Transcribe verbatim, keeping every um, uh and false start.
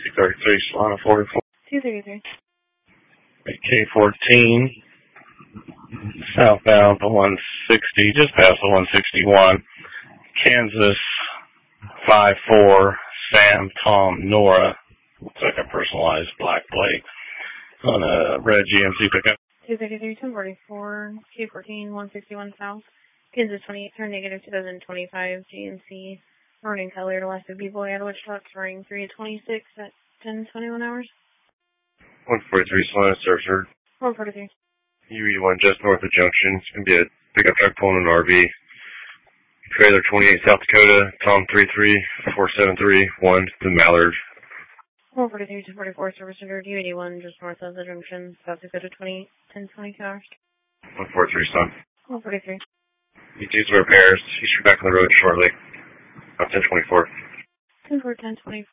two thirty-three, Solana forty-four. two thirty-three. K fourteen, southbound to one sixty, just past the one sixty-one. Kansas five four, Sam, Tom, Nora. Looks like a personalized black plate on a red G M C pickup. two thirty-three, ten forty-four, K fourteen, one sixty-one south. Kansas twenty-eight, turn negative two thousand twenty-five, G M C. Maroon colored, elected people at Wichita, running three twenty-six at ten twenty-one hours. one forty-three, Solana Surfer. one forty-three. U E one just north of Junction. It's going to be a pickup truck pulling an R V. Trailer twenty-eight, South Dakota, Tom three three four seven three one, the Mallard. one forty-three, two forty-four, service under U eighty-one, just north of the Junction, South Dakota, twenty-eight, ten twenty-two hours. one forty-three, son. one forty-three. You do some repairs. You should be back on the road shortly. About ten twenty-four. ten four, ten twenty-four.